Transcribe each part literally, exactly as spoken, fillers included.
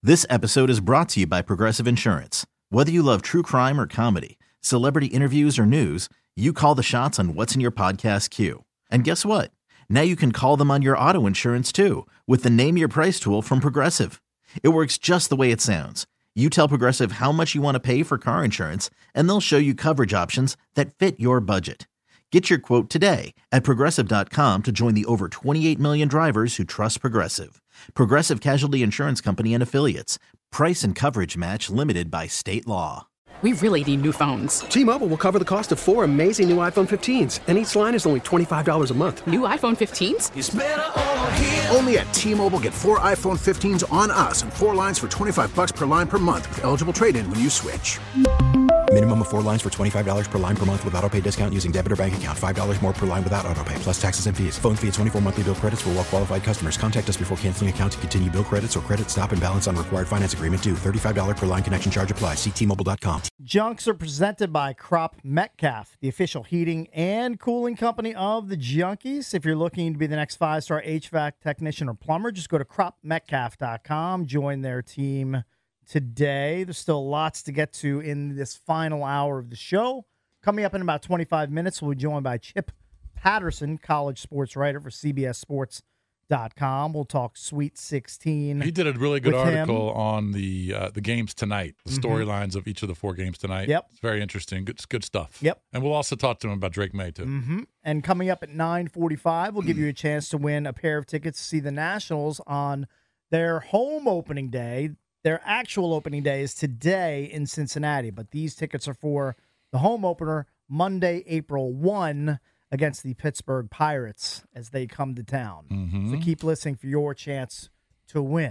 This episode is brought to you by Progressive Insurance. Whether you love true crime or comedy, celebrity interviews or news, you call the shots on what's in your podcast queue. And guess what? Now you can call them on your auto insurance too with the Name Your Price tool from Progressive. It works just the way it sounds. You tell Progressive how much you want to pay for car insurance, and they'll show you coverage options that fit your budget. Get your quote today at Progressive dot com to join the over twenty-eight million drivers who trust Progressive. Progressive Casualty Insurance Company and Affiliates. Price and coverage match limited by state law. We really need new phones. T-Mobile will cover the cost of four amazing new iPhone fifteens, and each line is only twenty-five dollars a month. New iPhone fifteens? It's better over here. Only at T-Mobile, get four iPhone fifteens on us and four lines for twenty-five bucks per line per month with eligible trade-in when you switch. Minimum of four lines for twenty-five dollars per line per month with autopay discount using debit or bank account. five dollars more per line without autopay, plus taxes and fees. Phone fee at twenty-four monthly bill credits for well-qualified customers. Contact us before canceling account to continue bill credits or credit stop and balance on required finance agreement due. thirty-five dollars per line connection charge applies. See T Mobile dot com. Junks are presented by Crop Metcalf, the official heating and cooling company of the Junkies. If you're looking to be the next five-star H V A C technician or plumber, just go to crop metcalf dot com. Join their team today. There's still lots to get to in this final hour of the show. Coming up in about twenty-five minutes, we'll be joined by Chip Patterson, college sports writer for C B S Sports dot com. We'll talk Sweet sixteen. He did a really good article him. on the uh, the games tonight, the Mm-hmm. storylines of each of the four games tonight. Yep. It's very interesting. Good, good stuff. Yep. And we'll also talk to him about Drake May, too. Mm-hmm. And coming up at nine forty-five, we'll give you a chance to win a pair of tickets to see the Nationals on their home opening day. Their actual opening day is today in Cincinnati, but these tickets are for the home opener Monday, April first against the Pittsburgh Pirates as they come to town. Mm-hmm. So keep listening for your chance to win.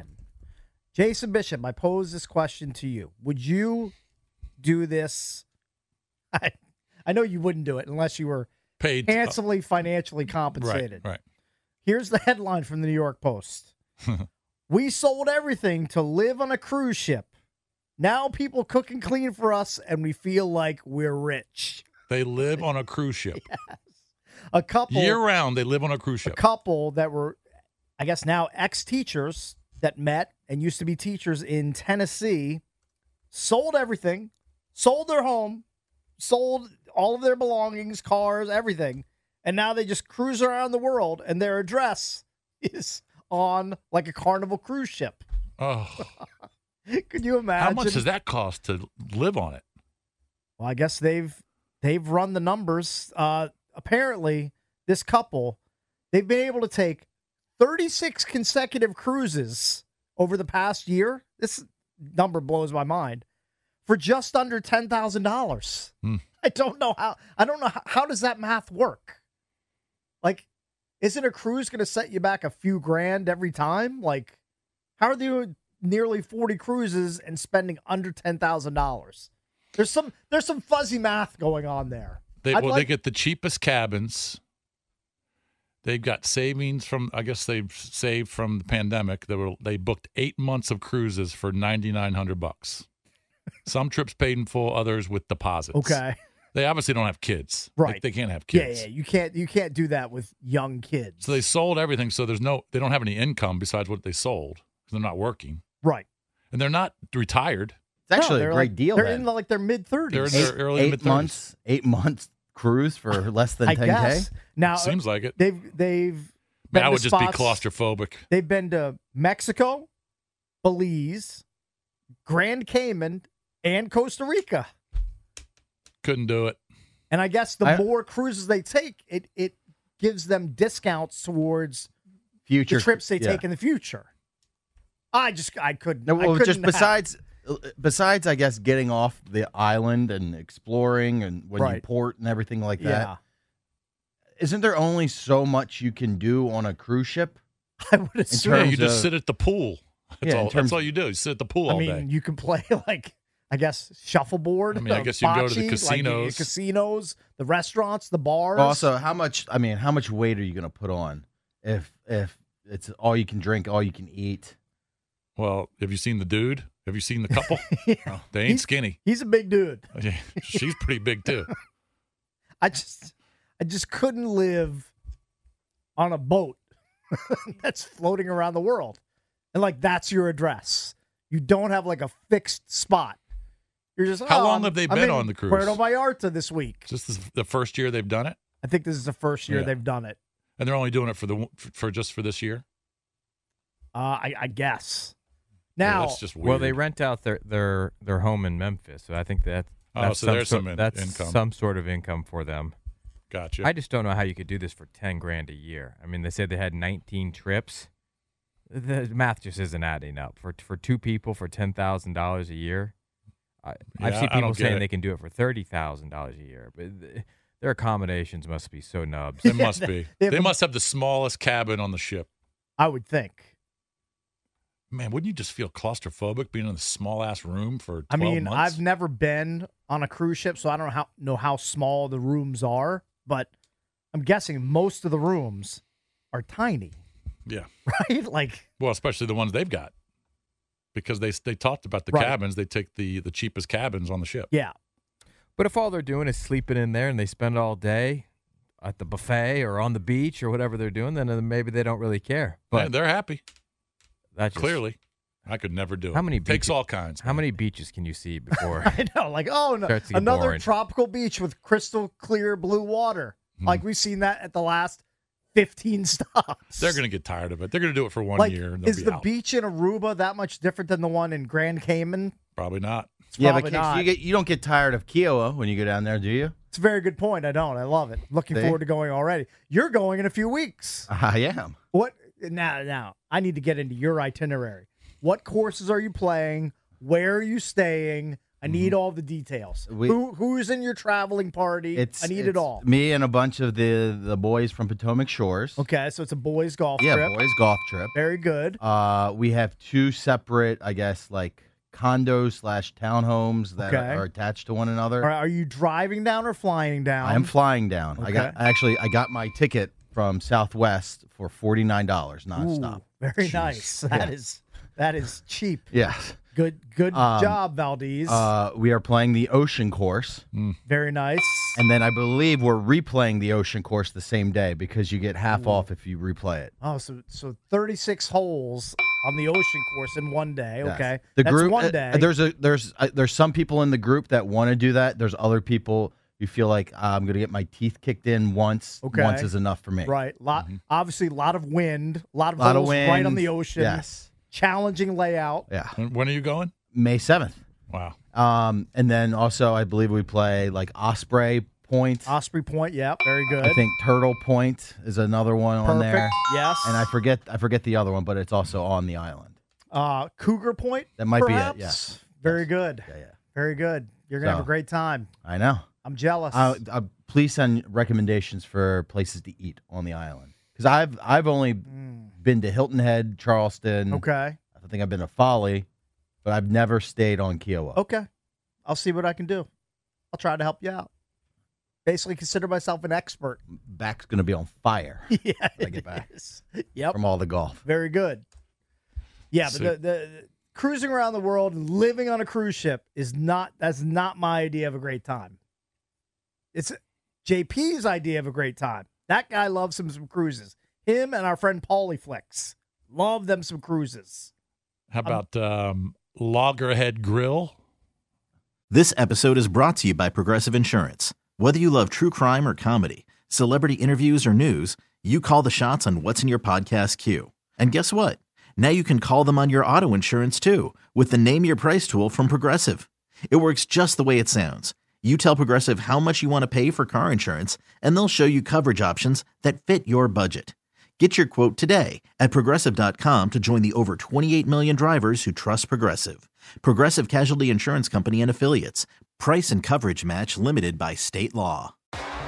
Jason Bishop, I pose this question to you. Would you do this? I, I know you wouldn't do it unless you were Paid. handsomely financially compensated. Right, right. Here's the headline from the New York Post. We sold everything to live on a cruise ship. Now people cook and clean for us, and we feel like we're rich. They live on a cruise ship. Yes. A couple Year-round, they live on a cruise a ship. couple that were, I guess now ex-teachers that met and used to be teachers in Tennessee, sold everything, sold their home, sold all of their belongings, cars, everything, and now they just cruise around the world, and their address is on like a Carnival cruise ship. Oh, Could you imagine? how much does that cost to live on it? Well, I guess they've they've run the numbers. Uh, apparently, this couple, they've been able to take thirty-six consecutive cruises over the past year. This number blows my mind. For just under ten thousand dollars. Hmm. I don't know how. I don't know how, how does that math work. Like, isn't a cruise going to set you back a few grand every time? Like, how are they doing nearly forty cruises and spending under ten thousand dollars? There's some there's some fuzzy math going on there. They, I'd well, like- they get the cheapest cabins. They've got savings from, I guess they've saved from the pandemic. They were they booked eight months of cruises for ninety-nine hundred bucks. Some trips paid in full, others with deposits. Okay. They obviously don't have kids. Right. They, they can't have Yeah, kids. yeah. You can't you can't do that with young kids. So they sold everything. So there's no, they don't have any income besides what they sold because they're not working. Right. And they're not retired. It's actually No, a they're great like- deal. They're then. in like their mid They're in thirties. their early to eight mid-thirties. months, eight months cruise for less than I ten guess. k. Now Seems like it. they've they've I mean, been I to would just be spots- claustrophobic. They've been to Mexico, Belize, Grand Cayman, and Costa Rica. Couldn't do it. And I guess the I- more cruises they take, it it gives them discounts towards Future the trips they yeah. take in the future. I just I couldn't. No, I well, couldn't just have- besides, besides, I guess getting off the island and exploring and when you Right. port and everything like that. yeah, Isn't there only so much you can do on a cruise ship? I would assume. Yeah, terms you just of- sit at the pool. That's, Yeah, in all, terms- that's all you do. You sit at the pool I all mean, day. you can play like I guess shuffleboard. I mean, I uh, guess you can go to the bocce, like, casinos. casinos, the restaurants, the bars. Also, how much? I mean, how much weight are you going to put on if if it's all you can drink, all you can eat? Well, have you seen the dude? Have you seen the couple? Yeah. Oh, they ain't He's- skinny. He's a big dude. She's pretty big too. I just, I just couldn't live on a boat that's floating around the world, and like that's your address. You don't have like a fixed spot. You're just How oh, long I'm- have they I'm been in on the cruise? Puerto Vallarta this week. Is this the first year they've done it? I think this is the first year Yeah. they've done it. And they're only doing it for the for just for this year? Uh, I, I guess. Yeah, Now, that's just weird. Well, they rent out their their their home in Memphis, so I think that Oh, that's so some there's sort- some in- that's income. some sort of income for them. Gotcha. I just don't know how you could do this for ten grand a year. I mean, they said they had nineteen trips. The math just isn't adding up for for two people for ten thousand dollars a year. I, I've Yeah, seen I people don't get saying it. they can do it for thirty thousand dollars a year, but th- their accommodations must be so nubs. They must be. they have They a- must have the smallest cabin on the ship. I would think. Man, wouldn't you just feel claustrophobic being in a small ass room for twelve I mean, months? I've never been on a cruise ship, so I don't know how, know how small the rooms are, but I'm guessing most of the rooms are tiny, Yeah. right? Like, Well, especially the ones they've got. Because they they talked about the Right. cabins, they take the the cheapest cabins on the ship. yeah. But if all they're doing is sleeping in there and they spend all day at the buffet or on the beach or whatever they're doing, then uh, maybe they don't really care. But But they're happy. that's just, Clearly. I could never do it. How many Takes beaches- all kinds. How man. many beaches can you see before? I know. Like, oh, no, Starts to get another boring. tropical beach with crystal clear blue water. Hmm. Like, we've seen that at the last fifteen stops. They're going to get tired of it. They're going to do it for one like, year and they'll is be the out. beach in Aruba that much different than the one in Grand Cayman? Probably not. It's Yeah, but probably Case, not. you get you don't get tired of Kiowa when you go down there, do you? It's a very good point. I don't. I love it. Looking See? forward to going already. You're going in a few weeks. I am. What now? Now I need to get into your itinerary. What courses are you playing? Where are you staying? I need all the details. We- Who who's in your traveling party? It's I need it's it all. Me and a bunch of the the boys from Potomac Shores. Okay, so it's a boys golf Yeah, trip. boys golf trip. Very good. Uh, we have two separate, I guess, like condos slash townhomes that Okay. are attached to one another. All right, are you driving down or flying down? I am flying down. I got Okay. I actually I got my ticket from Southwest for forty nine dollars nonstop. Ooh, very Jeez. nice. That Yeah. is that is cheap. Yes. Good good Um, job, Valdez. Uh, we are playing the Ocean Course, very nice. and then I believe we're replaying the Ocean Course the same day because you get half off if you replay it. Oh, so so thirty-six holes on the ocean course in one day. Yes. Okay, The that's group. one uh, day. there's a there's uh, there's some people in the group that want to do that. There's other people who feel like uh, I'm going to get my teeth kicked in once. Okay. Once is enough for me. right. Lot obviously a lot of wind, a lot of A lot of holes wind. right on the ocean. Yes. Challenging layout. Yeah. When when are you going? May seventh. Wow. Um, and then also I believe we play like Osprey Point. Osprey Point. Yeah, very good. I think Turtle Point is another one on Perfect. there. Yes. And I forget I forget the other one, but it's also on the island. uh, Cougar Point. That might be it, perhaps? yes. Very Yes. good. Yeah, yeah. Very good. You're gonna have So- a great time. I know. I'm jealous. Uh, uh, please send recommendations for places to eat on the island because I've I've only been to Hilton Head, Charleston. Mm. okay. I think I've been to Folly, but I've never stayed on Kiowa. Okay. I'll see what I can do. I'll try to help you out. Basically, consider myself an expert. Back's gonna be on fire Yeah, when I it get back is. Yep. from all the golf. Very good. Yeah, but So- the, the, the cruising around the world and living on a cruise ship is not that's not my idea of a great time. It's J P's idea of a great time. That guy loves him some cruises. Him and our friend Paulie Flicks love them some cruises. How about um, Loggerhead Grill? This episode is brought to you by Progressive Insurance. Whether you love true crime or comedy, celebrity interviews or news, you call the shots on what's in your podcast queue. And guess what? Now you can call them on your auto insurance too with the Name Your Price tool from Progressive. It works just the way it sounds. You tell Progressive how much you want to pay for car insurance, and they'll show you coverage options that fit your budget. Get your quote today at Progressive dot com to join the over twenty-eight million drivers who trust Progressive. Progressive Casualty Insurance Company and Affiliates. Price and coverage match limited by state law.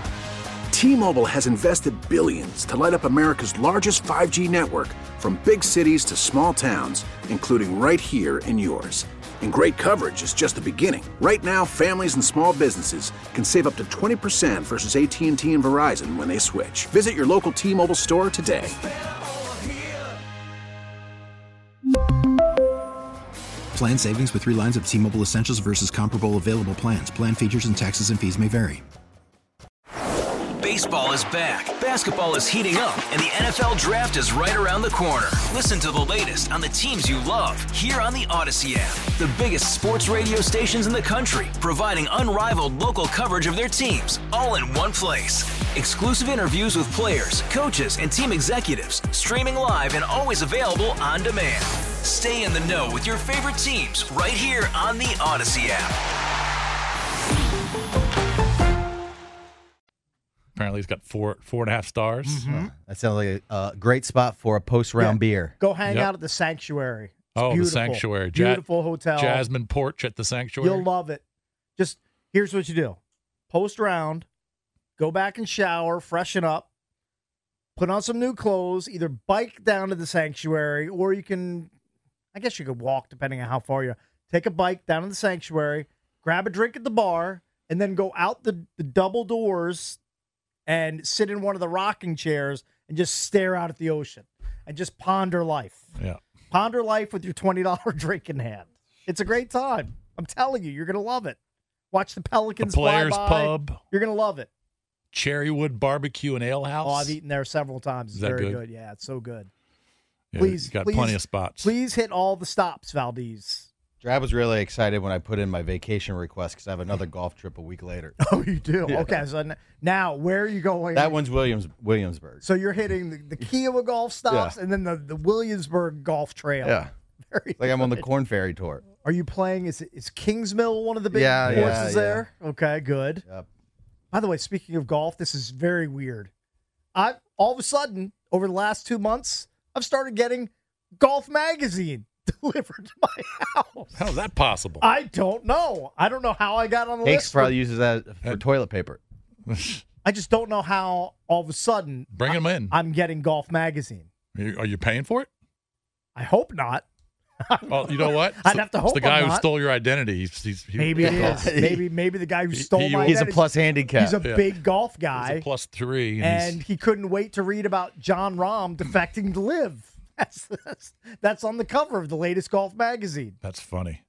T-Mobile has invested billions to light up America's largest five G network, from big cities to small towns, including right here in yours. And great coverage is just the beginning. Right now, families and small businesses can save up to twenty percent versus A T and T and Verizon when they switch. Visit your local T-Mobile store today. Plan savings with three lines of T-Mobile Essentials versus comparable available plans. Plan features and taxes and fees may vary. Baseball is back, basketball is heating up, and the N F L Draft is right around the corner. Listen to the latest on the teams you love here on the Odyssey app. The biggest sports radio stations in the country, providing unrivaled local coverage of their teams, all in one place. Exclusive interviews with players, coaches, and team executives, streaming live and always available on demand. Stay in the know with your favorite teams right here on the Odyssey app. Apparently, he's got four four and a half stars. Mm-hmm. That sounds like a uh, great spot for a post-round Yeah. beer. Go hang Yep. out at the Sanctuary. It's Oh, the beautiful. Sanctuary. Ja- Beautiful hotel. Jasmine Porch at the Sanctuary. You'll love it. Just here's what you do. Post round, go back and shower, freshen up, put on some new clothes, either bike down to the Sanctuary or you can, I guess you could walk depending on how far you are. Take a bike down to the Sanctuary, grab a drink at the bar, and then go out the, the double doors and sit in one of the rocking chairs and just stare out at the ocean and just ponder life. Yeah. Ponder life with your twenty dollars drink in hand. It's a great time. I'm telling you, you're going to love it. Watch the Pelicans The Players fly by. Pub. You're going to love it. Cherrywood Barbecue and Ale House. Oh, I've eaten there several times. It's Is that very good? good? Yeah, it's so good. Yeah, please, you got please, plenty of spots. Please hit all the stops, Valdez. Drab was really excited when I put in my vacation request because I have another golf trip a week later. Oh, you do? Yeah. Okay, so n- now where are you going? That one's Williams Williamsburg. So you're hitting the, the Kiowa golf stops Yeah. and then the, the Williamsburg golf trail. Yeah. Very Like I'm on the good. Corn Ferry Tour. Are you playing? Is is Kingsmill one of the big Yeah, yeah, courses yeah. there? Okay, good. Yep. By the way, speaking of golf, this is very weird. I all of a sudden over the last two months, I've started getting Golf Magazine delivered to my house. How's that possible? I don't know. I don't know how I got on the Hanks list. probably uses that for toilet paper. I just don't know how all of a sudden Bring them in. I'm getting Golf Magazine. Are you, are you paying for it? I hope not. Well, you know what? I'd have to It's hope the guy I'm who not. stole your identity. He's, he's, he, Maybe it is. Maybe maybe the guy who stole he my will- He's a identity- plus handicap. He's a Yeah. big golf He's guy. a plus three. And, and he's, he couldn't wait to read about John Rahm defecting to Live. That's, that's that's on the cover of the latest Golf Magazine. that's funny.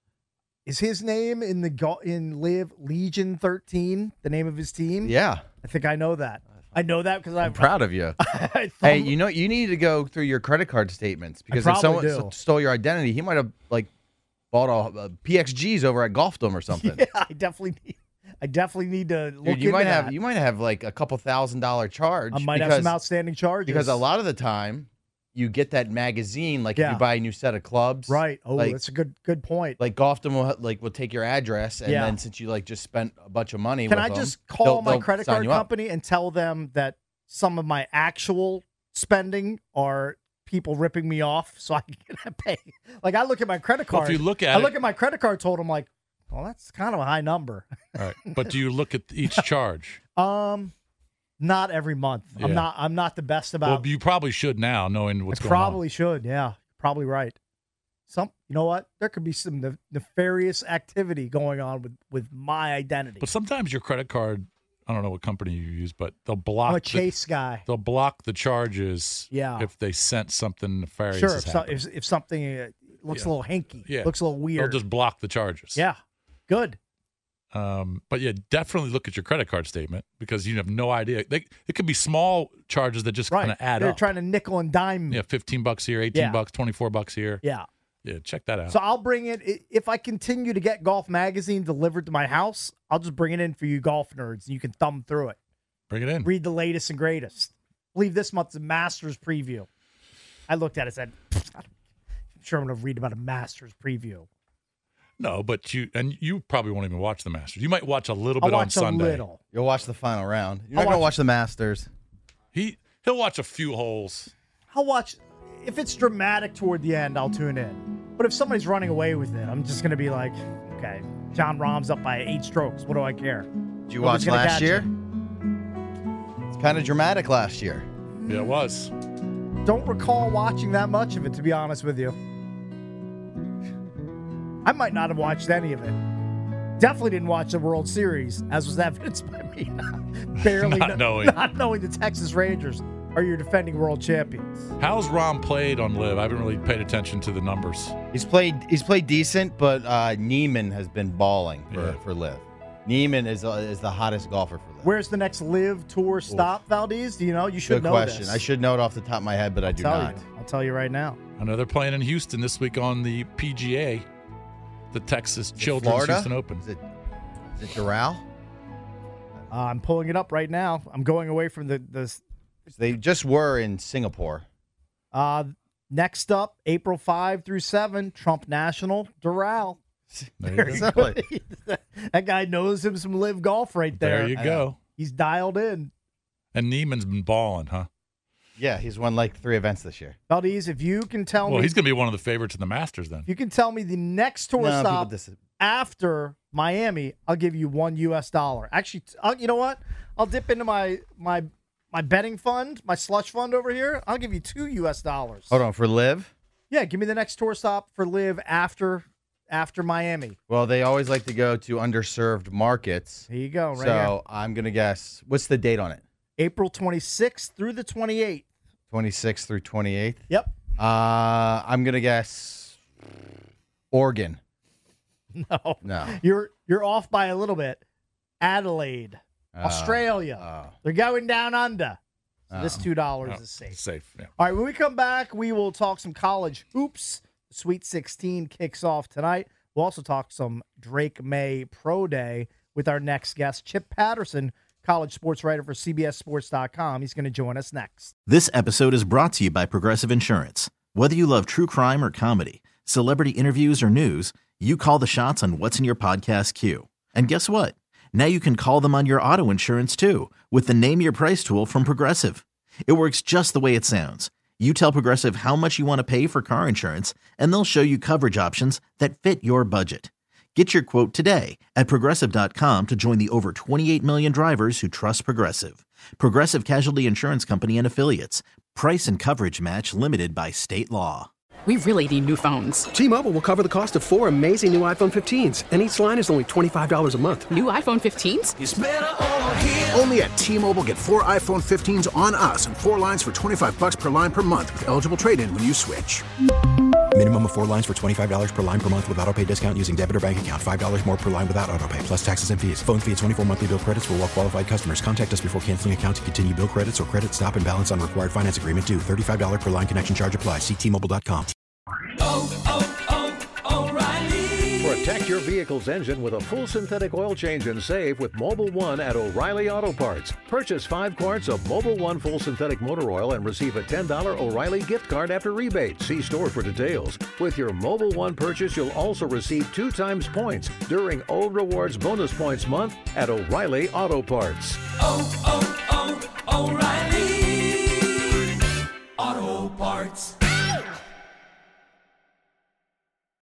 Is his name in the go- in Live Legion thirteen? The name of his team? Yeah. I think I know that. I know that because I'm I'm proud of you. I Hey, thumb- you know you need to go through your credit card statements because if probably someone do. s- stole your identity, he might have like bought a, a P X Gs over at Golfdom or something. yeah, I definitely need. I definitely need to look Dude, you into might that. have you might have like a couple thousand dollar charge. I might because, have some outstanding charges because a lot of the time you get that magazine like if Yeah. you buy a new set of clubs, Right. Oh, like, that's a good good point. like Golfdom will like will take your address and Yeah. then since you like just spent a bunch of money, Can with I them, just call they'll- my they'll credit sign card you up. company and tell them that some of my actual spending are people ripping me off so I can pay? Like I look at my credit Well, card. if you look at I it- look at my credit card total. I'm like, well, that's kind of a high number. All right. But do you look at each charge? Um, not every month. I'm Yeah. not. I'm not the best Well, about. you probably should now, knowing what's I going probably should. Yeah, probably right. Some, you know what? There could be some nef- nefarious activity going on with with my identity. on. But sometimes your credit card, I don't know what company you use, but they'll block I'm a the- Chase guy. they'll block the charges Yeah. if they sense something nefarious Sure, has if, so, happened. if, if something uh, looks Yeah. a little hinky, Yeah. looks a little They'll weird. just block the charges. Yeah, good. Um, but yeah, definitely look at your credit card statement because you have no idea. They, it could be small charges that just Right. kind of add They're up. trying to nickel and dime. yeah, fifteen bucks here, eighteen Yeah. bucks, twenty-four bucks here. Yeah. Yeah, check that out. So I'll bring it i- if I continue to get Golf Magazine delivered to my house. I'll just bring it in for you golf nerds, and you can thumb through it. Bring it in. Read the latest and greatest. I believe this month's a Masters preview. I looked at it and said, I'm sure I'm going to read about a Masters preview. No, but you and you probably won't even watch the Masters. You might watch a little I'll bit on watch a Sunday. little. You'll watch the final round. You're I'll not gonna watch- watch the Masters. He he'll watch a few holes. I'll watch. If it's dramatic toward the end, I'll tune in. But if somebody's running away with it, I'm just going to be like, okay, John Rahm's up by eight strokes. What do I care? Did you Nobody's watch gonna last catch year? him. It's kind of dramatic last year. Yeah, it was. Don't recall watching that much of it, to be honest with you. I might not have watched any of it. Definitely didn't watch the World Series, as was evidenced by me barely Not kn- knowing. not knowing the Texas Rangers are your defending world champions. How's Rom played on Live? I haven't really paid attention to the numbers. He's played. He's played decent, but uh, Neiman has been balling for Yeah. for Liv. Neiman is uh, is the hottest golfer for Liv. Where's the next Live Tour stop, Valdez? Do you know? You should Good know question. this. I should know it off the top of my head, but I I'll do tell not. You. I'll tell you right now. I know they're playing in Houston this week on the P G A, the Texas Is it Children's Florida? Houston Open. Is it, is it Doral? Uh, I'm pulling it up right now. I'm going away from the the. They just were in Singapore. Uh, next up, April fifth through seventh, Trump National, Doral. There you go. Really? That guy knows him some live golf right there. There you go. He's dialed in. And Neiman's been balling, huh? Yeah, he's won like three events this year. Valdez, if you can tell Well, me, he's going to be one of the favorites in the Masters then. if you can tell me the next tour No, people stop dis- after Miami, I'll give you one U S dollar. Actually, I'll, you know what? I'll dip into my my my betting fund, my slush fund over here. I'll give you two U S dollars. Hold on, for Liv? Yeah, give me the next tour stop for Live after after Miami. Well, they always like to go to underserved markets. Here you go, right so here. I'm going to guess. What's the date on it? April twenty-sixth through the twenty-eighth. twenty-sixth through twenty-eighth? Yep. Uh, I'm going to guess Oregon. No. No. You're you're off by a little bit. Adelaide, Uh, Australia. oh. They're going down under. So this Oh. two dollars Oh, is safe. Safe, yeah. All right, when we come back, we will talk some college hoops. The Sweet sixteen kicks off tonight. We'll also talk some Drake May Pro Day with our next guest, Chip Patterson, college sports writer for C B S Sports dot com. He's going to join us next. This episode is brought to you by Progressive Insurance. Whether you love true crime or comedy, celebrity interviews or news, you call the shots on what's in your podcast queue. And guess what? Now you can call them on your auto insurance too with the Name Your Price tool from Progressive. It works just the way it sounds. You tell Progressive how much you want to pay for car insurance, and they'll show you coverage options that fit your budget. Get your quote today at Progressive dot com to join the over twenty-eight million drivers who trust Progressive. Progressive Casualty Insurance Company and Affiliates. Price and coverage match limited by state law. We really need new phones. T-Mobile will cover the cost of four amazing new iPhone fifteens, and each line is only twenty-five dollars a month. New iPhone fifteens? It's better over here. Only at T-Mobile, get four iPhone fifteens on us and four lines for twenty-five bucks per line per month with eligible trade-in when you switch. Minimum of four lines for twenty-five dollars per line per month with auto pay discount using debit or bank account. five dollars more per line without auto pay, plus taxes and fees. Phone fee at twenty-four monthly bill credits for well-qualified customers. Contact us before canceling account to continue bill credits or credit stop and balance on required finance agreement due. thirty-five dollars per line connection charge applies. See T Mobile dot com. Protect your vehicle's engine with a full synthetic oil change and save with Mobile One at O'Reilly Auto Parts. Purchase five quarts of Mobile One full synthetic motor oil and receive a ten dollars O'Reilly gift card after rebate. See store for details. With your Mobile One purchase, you'll also receive two times points during O Rewards Bonus Points Month at O'Reilly Auto Parts. Oh, oh, oh, O'Reilly.